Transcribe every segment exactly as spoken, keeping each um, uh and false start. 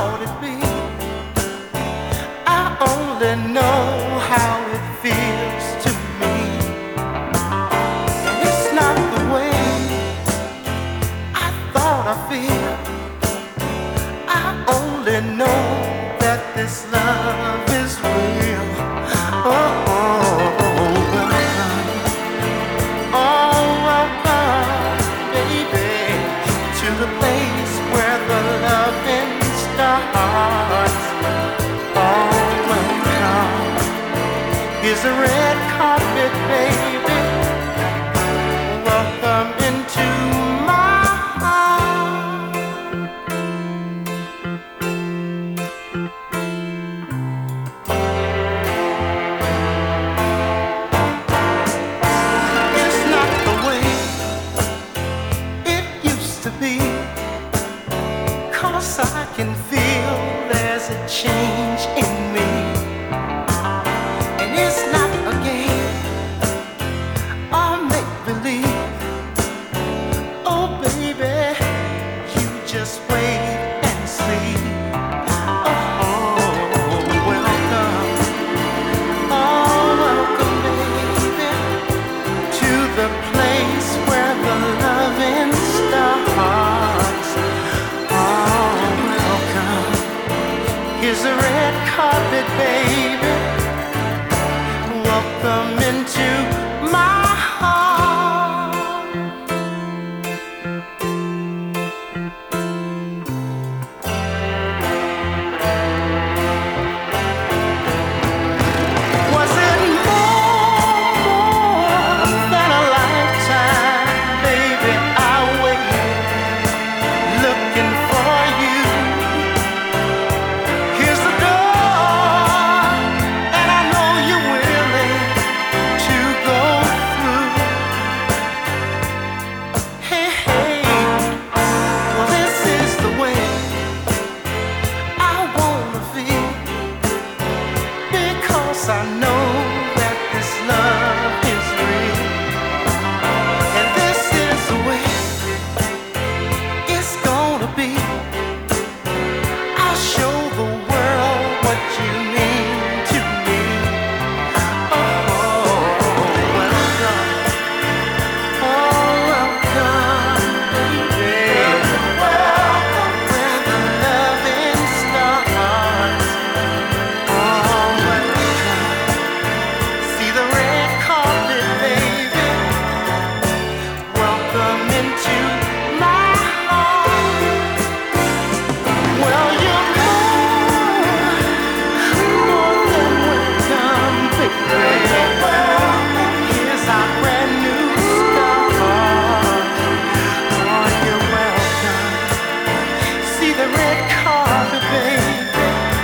thought it'd be. I only know how it feels to me. And it's not the way I thought I feel. I only know that this love is real. Oh, oh, welcome. Oh, welcome, baby, to the place where the loving starts. Oh, welcome. Here's a red carpet, baby. Welcome into my heart. It's not the way it used to be, 'cause I can feel there's a change in me. And it's not a game or make believe. Oh baby, you just wait and see. Oh, welcome. Oh, welcome, baby, to the place where the loving starts. Oh, welcome. Here's a red carpet, baby. Welcome into my heart. Was it more than a lifetime, baby? I waited, looking for you. Here's the door, and I know you're willing to go through. Hey, hey, well, this is the way I wanna feel, because I know that this love is real. And this is the way it's gonna be. I'll show the world what you mean to me. Oh, welcome. Oh, welcome, baby. Welcome where the loving starts. Oh, welcome. See the red carpet, baby. Welcome into my heart. Well, you're more, more than welcome, baby. Here's our brand new start. Oh, you're welcome. See the red carpet, baby.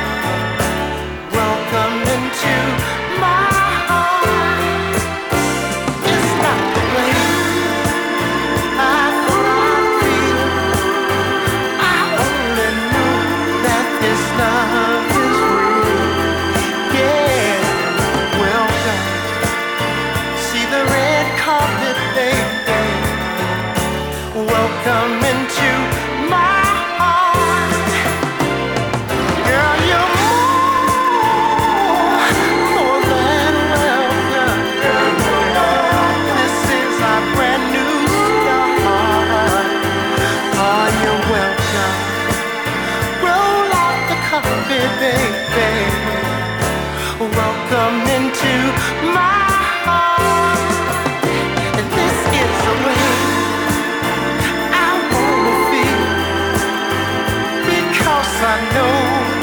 Welcome into my heart. It's not the way I thought I'd feel. I only know that this love is real. Yeah, welcome. See the red carpet, baby. Welcome into my heart. Girl, you're more, more than welcome. This is our brand new start. Oh, you're welcome. Roll out the carpet, baby. Welcome into my heart. And this is the way I wanna feel, because I know